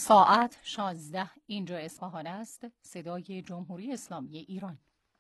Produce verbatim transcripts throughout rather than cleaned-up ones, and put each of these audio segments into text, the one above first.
ساعت شانزده، اینجا اصفهان است، صدای جمهوری اسلامی ایران.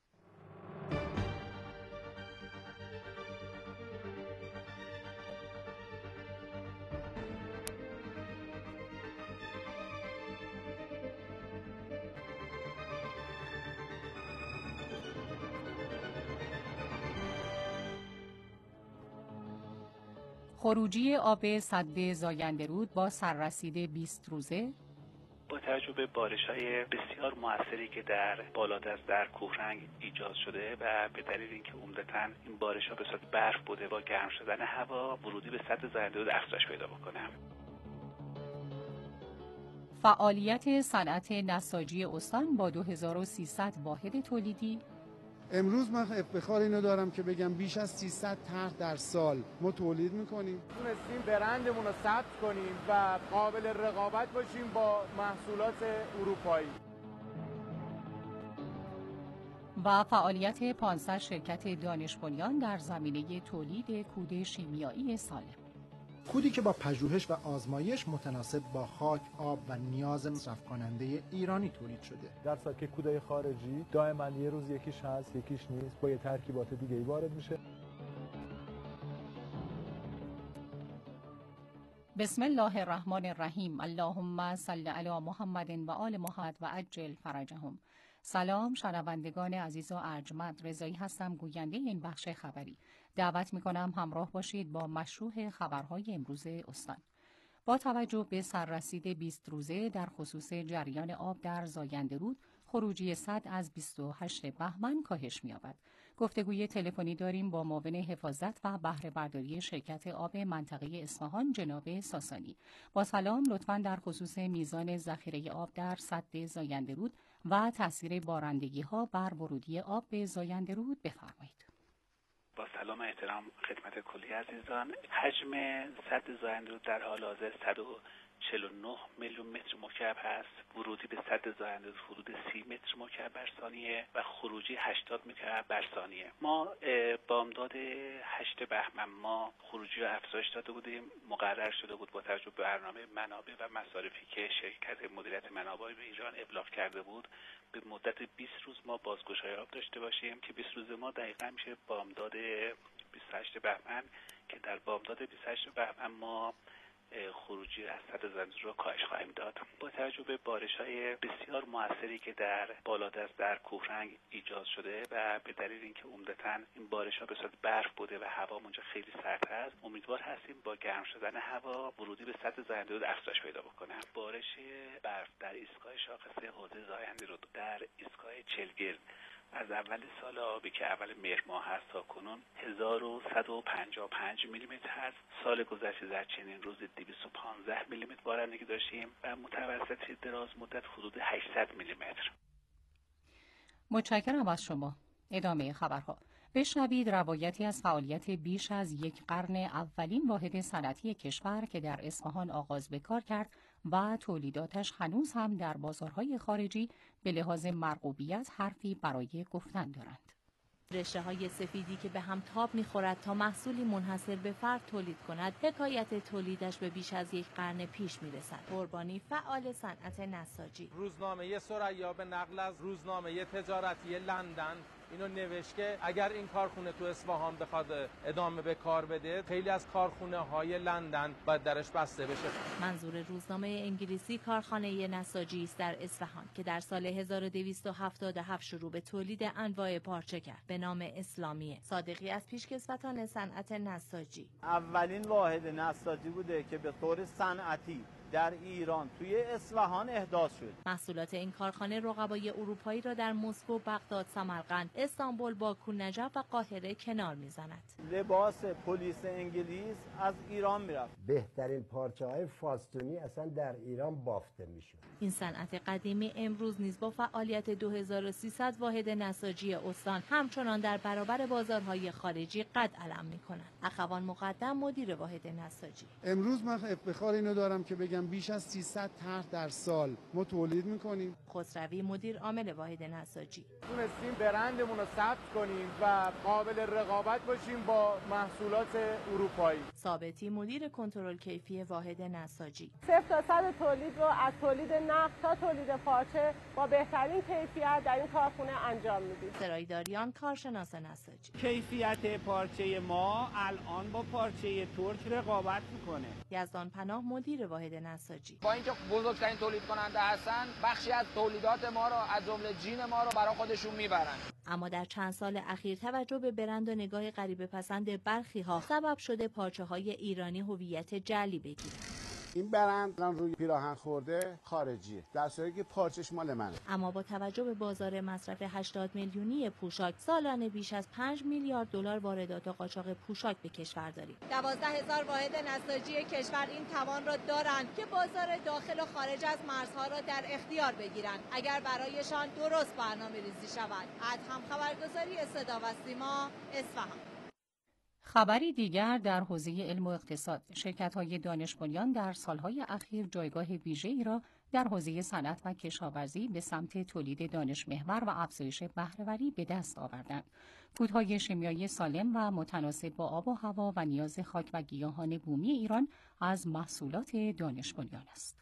خروجی آب سد زاینده‌رود با سررسید بیست روزه. با توجه به بارش‌های بسیار موثری که در بالادست در کوهرنگ ایجاد شده و به دلیل اینکه عمدتاً این بارش‌ها به صورت برف بوده با گرم شدن هوا، ورودی به سد زاینده‌رود افزایش پیدا بکنه. فعالیت صنعت نساجی استان با دو هزار و سیصد واحد تولیدی. امروز من افتخار اینو دارم که بگم بیش از سیصد طرح در سال ما تولید میکنیم. تونستیم برندمون رو ثبت کنیم و قابل رقابت باشیم با محصولات اروپایی. و فعالیت پانصد شرکت دانش بنیان در زمینه تولید کود شیمیایی سالم. کودی که با پژوهش و آزمایش متناسب با خاک، آب و نیاز مصرف کننده ایرانی تولید شده. در صورتی که کودای خارجی دائما یه روز یکیش هست یکیش نیست، با یه ترکیبات دیگه‌ای وارد میشه. بسم الله الرحمن الرحیم. اللهم صل علی محمد و آل محمد و عجل فرجهم. سلام شنوندگان عزیز و ارجمند، رضایی هستم، گوینده این بخش خبری. دعوت می‌کنم همراه باشید با مشروح خبرهای امروز استان. با توجه به سررسید بیست روزه در خصوص جریان آب در زاینده‌رود، خروجی سد از بیست و هشتم بهمن کاهش می‌یابد. گفتگوی تلفنی داریم با معاون حفاظت و بهره برداری شرکت آب منطقه اصفهان جناب ساسانی. با سلام، لطفاً در خصوص میزان ذخیره آب در سد زاینده‌رود و تاثیر بارندگی‌ها بر ورودی آب به زاینده‌رود بفرمایید. با سلام احترام خدمت کلی عزیزان، حجم سد زاینده‌رود در حال حاضر صد و چهل و نه میلیون متر مکعب هست. ورودی به سد زاینده‌رود حدود سی متر مکعب بر ثانیه و خروجی هشتاد مکعب بر ثانیه. ما بامداد هشتم بهمن ما خروجی رو افزایش داده بودیم. مقرر شده بود با توجه به برنامه منابع و مصارفی که شرکت مدیریت منابع به ایران ابلاغ کرده بود، به مدت بیست روز ما بازگشایی آب داشته باشیم که بیست روز ما دقیقاً میشه بامداد بیست و هشتم بهمن که در بامداد بیست و هشتم بهمن ما خروجی از سد زاینده‌رود را کاهش خواهیم داد. با توجه به بارش‌های بسیار موثری که در بالادست در کوهرنگ ایجاد شده و به دلیل اینکه عمدتاً این بارش‌ها به صورت برف بوده و هوا اونجا خیلی سرد است، امیدوار هستیم با گرم شدن هوا ورودی به سد زاینده‌رود افزایش پیدا بکنه. بارش برف در ایستگاه شاخصه حوض زاینده‌رود در ایستگاه چلگرد از اول سال آبی که اول مهر ماه هست تا کنون هزار و صد و پنجاه و پنج میلیمتر هست. سال گذشته در چنین روز دویست و پانزده میلیمتر بارندگی داشتیم و متوسط دراز مدت حدود هشتصد میلیمتر. متشکرم از شما. ادامه خبرها. بشنوید روایتی از فعالیت بیش از یک قرن اولین واحد صنعتی کشور که در اصفهان آغاز به کار کرد و تولیداتش هنوز هم در بازارهای خارجی به لحاظ مرغوبیت حرفی برای گفتن دارند. رشته های سفیدی که به هم تاب می‌خورد تا محصولی منحصر به فرد تولید کند، حکایت تولیدش به بیش از یک قرن پیش می‌رسد. قربانی فعال صنعت نساجی. روزنامه ثریا به نقل از روزنامه تجارتی لندن اینو نوشت که اگر این کارخونه تو اصفهان بخواد ادامه به کار بده، خیلی از کارخونه های لندن باید درش بسته بشه. منظور روزنامه انگلیسی کارخانه نساجی است در اصفهان که در سال هزار و دویست و هفتاد و هفت شروع به تولید انواع پارچه کرد به نام اسلامیه. صادقی از پیشکسوتان صنعت نساجی. اولین واحد نساجی بوده که به طور صنعتی در ایران توی اصفهان احداث شد. محصولات این کارخانه رقبای اروپایی را در مسکو، بغداد، سمرقند، استانبول، باکو، نجف و قاهره کنار میزند. لباس پلیس انگلیس از ایران میرفت. بهترین پارچه های فاستونی اصلا در ایران بافته میشد. این صنعت قدیمی امروز نیز با فعالیت دو هزار و سیصد واحد نساجی استان همچنان در برابر بازارهای خارجی قد علم میکنند. اخوان مقدم، مدیر واحد نساجی. امروز من افتخار اینو دارم که بگم بگم بیش از سیصد طرح در سال ما تولید میکنیم. خسروی مدیر عامل واحد نساجی: تونستیم برندمون رو ثبت کنیم و قابل رقابت باشیم با محصولات اروپایی. ثابتی مدیر کنترل کیفی واحد نساجی: صفر تا صد تولید رو از تولید نخ تا تولید پارچه با بهترین کیفیت در این کارخونه انجام میدیم. سرایداریان کارشناس نساجی: کیفیت پارچه ما الان با پارچه ترک رقابت میکنه. یزدان پناه مدیر واحد نساجی: با اینکه بزرگترین تولید کننده هستن، بخشی از تولیدات ما رو از جمله جین ما رو برای خودشون میبرن. اما در چند سال اخیر توجه به برند و نگاه غریبه پسند برخی ها سبب شده پارچه های ایرانی هویت جعلی بگیرند. این برند الان روی پیراهن خورده خارجیه، در صورتی که پارچش مال منه. اما با توجه به بازار مصرف هشتاد میلیونی پوشاک، سالانه بیش از پنج میلیارد دلار واردات قاچاق پوشاک به کشور داریم. دوازده هزار واحد نساجی کشور این توان را دارند که بازار داخل و خارج از مرزها را در اختیار بگیرند اگر برایشان درست برنامه ریزی شود. از هم خبرگزاری صدا و سیما، اصفهان. خبری دیگر در حوزه علم و اقتصاد: شرکت‌های دانش بنیان در سالهای اخیر جایگاه ویژه‌ای را در حوزه صنعت و کشاورزی به سمت تولید دانش محور و افزایش بهره‌وری به دست آوردند. کودهای شیمیایی سالم و متناسب با آب و هوا و نیاز خاک و گیاهان بومی ایران از محصولات دانش بنیان است.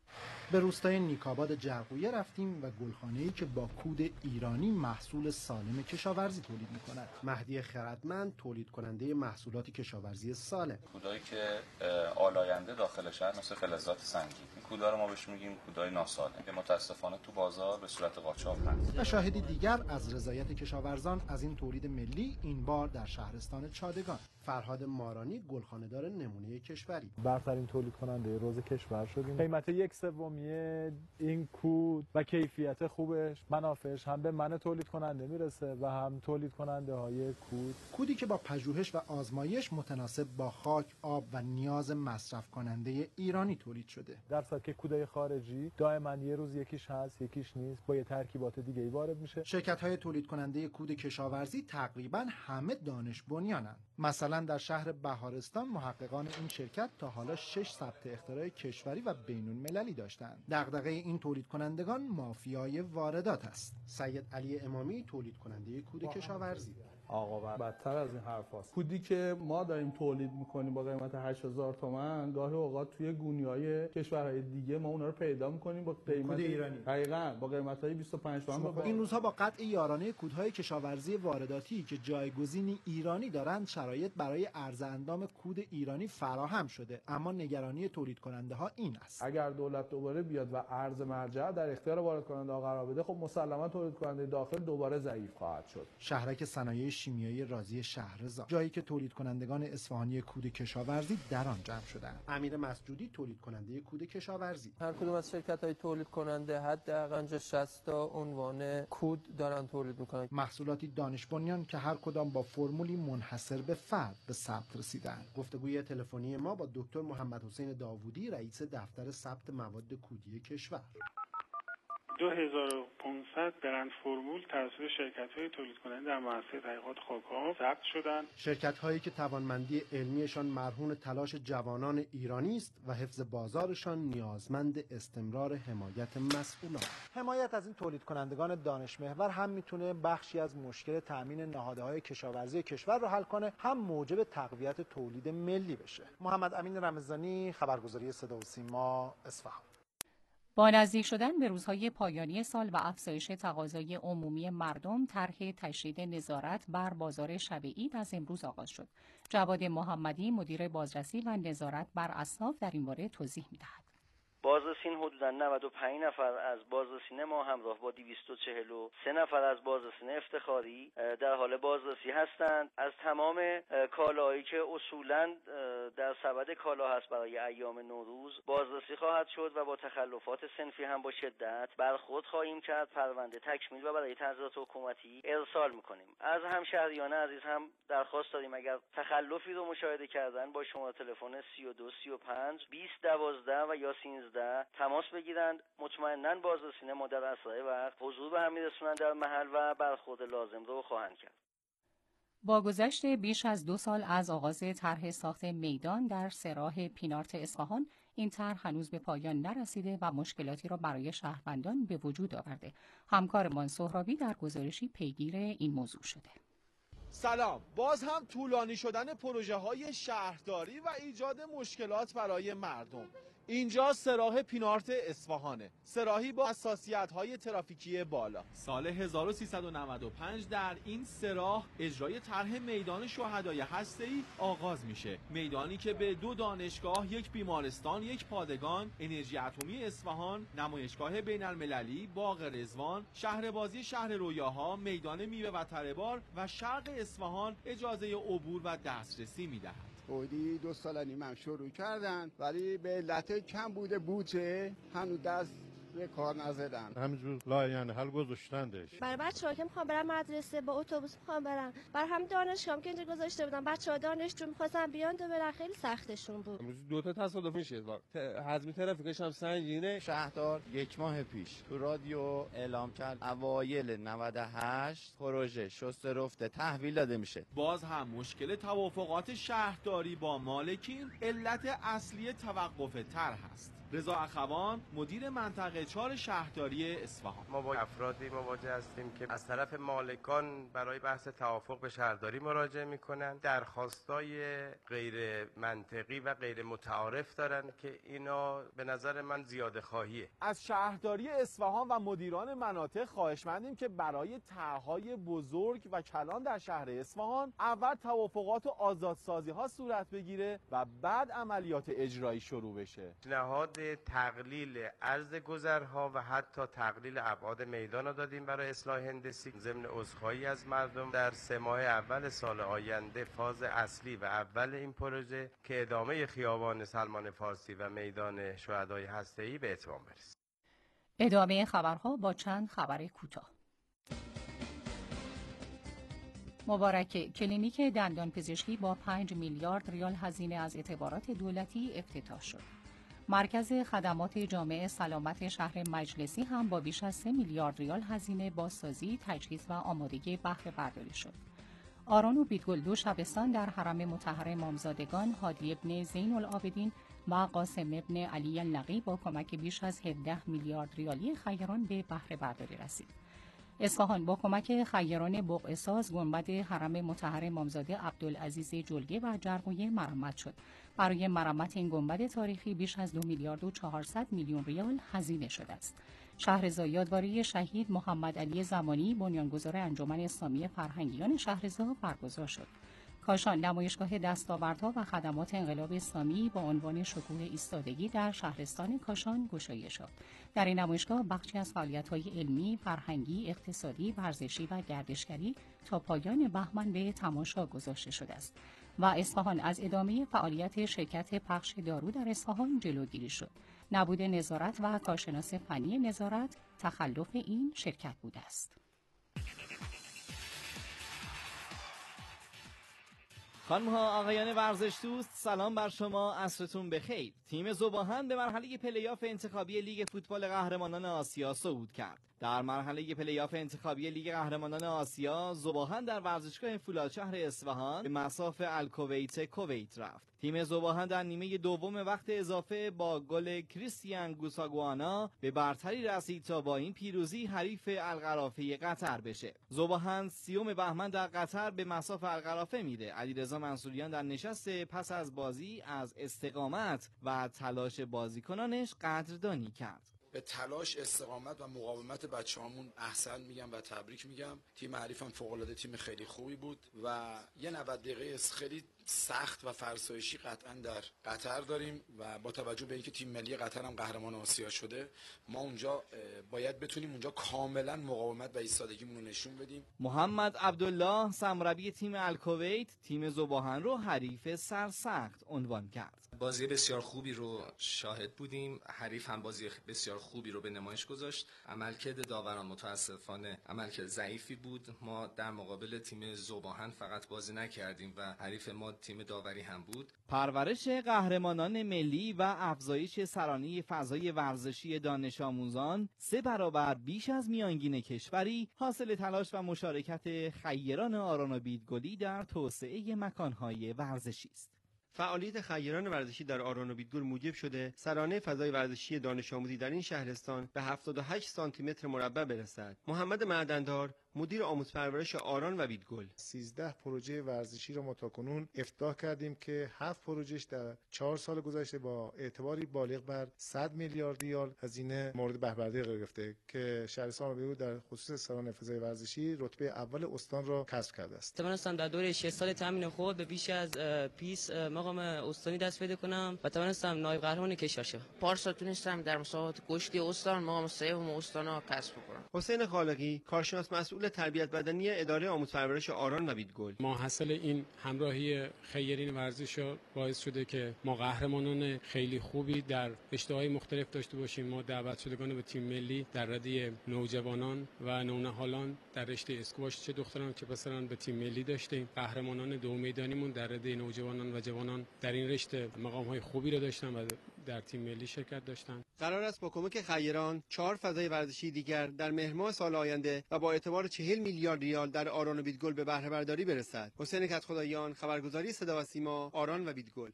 به روستای نیک‌آباد جرقویه رفتیم و گلخانه‌ای که با کود ایرانی محصول سالم کشاورزی تولید می‌کند. مهدی خردمند تولید کننده محصولات کشاورزی سالم. کودایی که آلاینده داخل شهر مثل فلزات سنگی، این کودا رو ما بهش میگیم کودای ناسالم که متاسفانه تو بازار به صورت قاچاق هست. و شاهدی دیگر از رضایت کشاورزان از این تولید ملی، این بار در شهرستان چادگان. فرهاد مارانی گلخانه‌دار نمونه کشوری. برترین تولید کننده رز کشور شدیم. قیمت یک سومی این کود و کیفیت خوبش، منافعش هم به من تولید کننده میرسه و هم تولید کننده های کود. کودی که با پژوهش و آزمایش متناسب با خاک، آب و نیاز مصرف کننده ایرانی تولید شده. در صورتی که کودای خارجی دائما یه روز یکیش هست یکیش نیست، با یه ترکیبات دیگه‌ای وارد میشه. شرکت‌های تولید کننده کود کشاورزی تقریبا همه دانش بنیانند. مثلا در شهر بهارستان محققان این شرکت تا حالا شش ثبت اختراع کشوری و بین‌المللی داشتند. دغدغه این تولید کنندگان مافیای واردات است. سید علی امامی تولید کننده کود کشاورزی: آقا بدتر از این حرف هست. کودی که ما داریم تولید میکنیم با قیمت هشت هزار تومان، گاهی اوقات توی گونی‌های کشورهای دیگه ما اونا رو پیدا میکنیم با قیمت ایرانی، دقیقاً با قیمت‌های بیست و پنج تومان. این روزها با قطع یارانه کودهای کشاورزی وارداتی که جایگزینی ایرانی دارند، شرایط برای عرض اندام کود ایرانی فراهم شده، اما نگرانی تولید کننده ها این است: اگر دولت دوباره بیاد و ارز مرجع در اختیار وارد کننده ها قرار بده، خب مسلماً تولید کننده داخل دوباره ضعیف خواهد شد. شهرک صنایع شیمیایی رازی شهرزاد، جایی که تولید کنندگان اصفهانی کود کشاورزی در آن جمع شدند. امیر مسجودی تولید کننده کود کشاورزی: هر کدوم از شرکت‌های تولید کننده حداقل شصت تا عنوان کود دارن تولید می‌کنن. محصولاتی دانش بنیان که هر کدام با فرمولی منحصر به فرد به ثبت رسیدند. گفتگوی تلفنی ما با دکتر محمد حسین داوودی، رئیس دفتر ثبت مواد کودی کشور. دو هزار و پانصد برند فرمول توسط شرکت‌های تولید کننده در مؤسسه تحقیقات خاک‌ها ثبت شدند. شرکت‌هایی که توانمندی علمیشان مرهون تلاش جوانان ایرانی است و حفظ بازارشان نیازمند استمرار حمایت مسئولان. حمایت از این تولید کنندگان دانش محور هم میتونه بخشی از مشکل تامین نهادهای کشاورزی کشور رو حل کنه، هم موجب تقویت تولید ملی بشه. محمد امین رمضانی، خبرگزاری صدا و سیما، اصفهان. با نزدیک شدن به روزهای پایانی سال و افزایش تقاضای عمومی مردم، طرح تشدید نظارت بر بازار شب عید از امروز آغاز شد. جواد محمدی، مدیر بازرسی و نظارت بر اصناف، در این باره توضیح می‌دهد. بازرسین حدوداً نود و پنج نفر از بازرسین ما همراه با دویست و چهل و سه نفر از بازرسین افتخاری در حال بازرسی هستند. از تمام کالاهایی که اصولاً در سبد کالا هست برای ایام نوروز بازرسی خواهد شد و با تخلفات صنفی هم با شدت برخورد خواهیم کرد. پرونده تکمیل و برای تنظیرات حکومتی ارسال می‌کنیم. از همشهریان عزیز هم درخواست داریم اگر تخلفی رو مشاهده کردن با شماره تلفن سی و دو سی و پنج بیست دوازده و یا سیزده تماس بگیرند. مطمئناً بازرسین ما در اسرع وقت حضور به هم می‌رسونند در محل و برخورد لازم رو خواهند کرد. با گذشت بیش از دو سال از آغاز طرح ساخت میدان در سه راه پینارت اصفهان، این طرح هنوز به پایان نرسیده و مشکلاتی را برای شهروندان به وجود آورده. همکارمان سهرابی در گزارشی پیگیر این موضوع شده. سلام. باز هم طولانی شدن پروژه های شهرداری و ایجاد مشکلات برای مردم. اینجا سراح پینارت اصفهانه، سراحی با حساسیت‌های ترافیکی بالا. سال هزار و سیصد و نود و پنج در این سراح اجرای طرح میدان شهدای هسته‌ای آغاز میشه. میدانی که به دو دانشگاه، یک بیمارستان، یک پادگان، انرژی اتمی اصفهان، نمایشگاه بین‌المللی، باغ رضوان، شهربازی شهر رویاها، میدان میوه و تره‌بار و شرق اصفهان اجازه عبور و دسترسی میدهد. حدودی دو سال و نیم هم شروع کردن ولی به علت کم بوده بودجه هنوز دست به کار نزدن. همینجور لاین حل گذاشتندش. برای بچه‌ها که میخوان برن مدرسه با اتوبوس میخوان برن، برای هم دانشگاه که اینجا گذاشته بودن بچه‌ها دانشجو می‌خواستن بیان و برن، خیلی سختشون بود. امروز دو تا تصادف میشه. حجم ترافیکش هم سنگینه. شهردار یک ماه پیش تو رادیو اعلام کرد اوایل نود و هشت پروژه شست رفته تحویل داده میشه. باز هم مشکل توافقات شهرداری با مالکین علت اصلی توقف طرح است. رضا اخوان مدیر منطقه چهار شهرداری اصفهان: ما با افرادی مواجه هستیم که از طرف مالکان برای بحث توافق به شهرداری مراجعه میکنن، درخواستای غیر منطقی و غیر متعارف دارن که اینا به نظر من زیاده خواهیه. از شهرداری اصفهان و مدیران مناطق خواهشمندیم که برای طرح‌های بزرگ و کلان در شهر اصفهان اول توافقات و آزادسازی ها صورت بگیره و بعد عملیات اجرایی شروع بشه. نهاد تقلیل عرض گذرها و حتی تقلیل ابعاد میدان رو دادیم برای اصلاح هندسی. ضمن عذرخواهی از مردم در سه ماه اول سال آینده فاز اصلی و اول این پروژه که ادامه خیابان سلمان فارسی و میدان شهدای هسته‌ای به اتمام برسه. ادامه خبرها با چند خبر کوتاه. مبارک کلینیک دندان پزشکی با پنج میلیارد ریال هزینه از اعتبارات دولتی افتتاح شد. مرکز خدمات جامع سلامت شهر مجلسی هم با بیش از سه میلیارد ریال هزینه بازسازی، تجهیز و آمادگی بهره برداری شد. آران و بیتگل دو شبستان در حرم مطهر امامزادگان هادی ابن زین العابدین و قاسم ابن علی النقی با کمک بیش از هفده میلیارد ریالی خیران به بهره برداری رسید. اصفهان با کمک خیران بقعه‌ساز گنبد حرم مطهر امامزاده عبدالعزیز جلگه و جرقویه مرمت شد. برای مرمت این گنبد تاریخی بیش از دو میلیارد و چهارصد میلیون ریال هزینه شده است. شهرضا یادواری شهید محمد علی زمانی بنیانگذار انجمن اسلامی فرهنگیان شهرضا برگزار شد. کاشان نمایشگاه دستاوردها و خدمات انقلاب اسلامی با عنوان شکوه ایستادگی در شهرستان کاشان گشایش شد. در این نمایشگاه بخشی از فعالیت‌های علمی، فرهنگی، اقتصادی، ورزشی و گردشگری تا پایان بهمن به تماشا گذاشته شده است. و اصفهان از ادامه فعالیت شرکت پخش دارو در اصفهان جلوگیری شد. نبود نظارت و کارشناس فنی نظارت تخلف این شرکت بوده است. خانم ها آقایان ورزش دوست، سلام بر شما، عصرتون بخیر. تیم ذوباهن به مرحله پلی‌آف انتخابی لیگ فوتبال قهرمانان آسیا صعود کرد. در مرحله پلی‌آف انتخابی لیگ قهرمانان آسیا، ذوباهن در ورزشگاه فولادشهر اصفهان به مصاف الکویت کویت رفت. تیم ذوباهن در نیمه دوم وقت اضافه با گل کریستیان گوساگوانا به برتری رسید تا با این پیروزی حریف القرافه قطر بشه. ذوباهن سیوم بهمن در قطر به مصاف القرافه میره. علیرضا منصوریان در نشست پس از بازی از استقامت و تلاش بازیکنانش قدردانی کرد. به تلاش، استقامت و مقاومت بچه‌هامون احسن میگم و تبریک میگم. تیم حریفم فوق‌العاده تیم خیلی خوبی بود و یه نود دقیقه خیلی سخت و فرسایشی قطعا در قطر داریم و با توجه به اینکه تیم ملی قطر هم قهرمان آسیا شده، ما اونجا باید بتونیم اونجا کاملا مقاومت و ایستادگیمون رو نشون بدیم. محمد عبدالله سرمربی تیم الکویت تیم ذوباهن رو حریف سرسخت عنوان کرد. بازی بسیار خوبی رو شاهد بودیم. حریف هم بازی بسیار خوبی رو به نمایش گذاشت. عملکرد داوران متاسفانه عملکرد ضعیفی بود. ما در مقابل تیم ذوباهن فقط بازی نکردیم و حریف ما تیم داوری هم بود. پرورش قهرمانان ملی و افزایش سرانه فضای ورزشی دانش آموزان سه برابر بیش از میانگین کشوری حاصل تلاش و مشارکت خیران آران و بیتگلی در توسعه مکانهای ورزشی است. فعالیت خیران ورزشی در آران و بیدگل موجب شده سرانه فضای ورزشی دانش آموزی در این شهرستان به هفتاد و هشت سانتی متر مربع برسد. محمد معدندار مدیر آموز پرورش آران و بیدگل: سیزده پروژه ورزشی را ما تاکنون افتتاح کردیم که هفت پروژهش در چهار سال گذشته با اعتباری بالغ بر صد میلیارد ریال هزینه مورد بهره‌برداری قرار گرفته که شهرستان آبیو در خصوص سالن فضای ورزشی رتبه اول استان را کسب کرده است. توانستم در دوره شش سال تمرین خود به بیش از پیس مقام استانی دست پیدا کنم و توانستم نایب قهرمان کشور شوم. پارسال تونستم در مسابقات کشتی استان مقام سوم استان را کسب کنم. حسین خالقی کارشناس مسئول تربیت بدنی اداره آموز پرورش آران و بیدگل: ماحصل این همراهی خیرین ورزش باعث شده که ما قهرمانان خیلی خوبی در رشته‌های مختلف داشته باشیم. ما دعوت شدگان به تیم ملی در رده نوجوانان و نونهالان در رشته اسکواش چه دختران چه پسران به تیم ملی داشتیم. قهرمانان دو میدانیمون در رده نوجوانان و جوانان در این رشته مقام‌های خوبی را داشتن و در تیم ملی شرکت داشتن. قرار است با کمک خیران چهار فضای ورزشی دیگر در مهر ماه سال آینده و با اعتبار چهل میلیارد ریال در آران و بیدگل به بهره برداری برسد. حسین کدخداییان، خبرگزاری صدا و سیما، آران و بیدگل.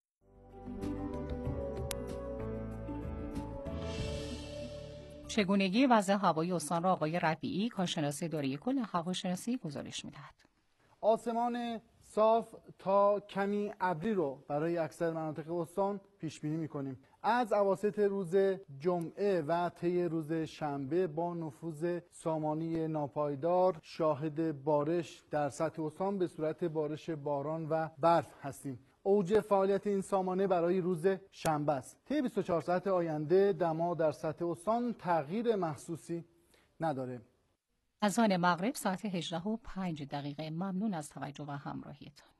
چگونگی وضع هوایی استان را آقای ربیعی کارشناس اداره کل هواشناسی گزارش می‌دهد. آسمان صاف تا کمی ابری رو برای اکثر مناطق استان پیش بینی می‌کنیم. از اواسط روز جمعه و طی روز شنبه با نفوذ سامانی ناپایدار شاهد بارش در سطح استان به صورت بارش باران و برف هستیم. اوج فعالیت این سامانه برای روز شنبه است. طی بیست و چهار ساعت آینده دما در سطح استان تغییر محسوسی نداره. از آن مغرب ساعت هجده و پنج دقیقه. ممنون از توجه و همراهیتان.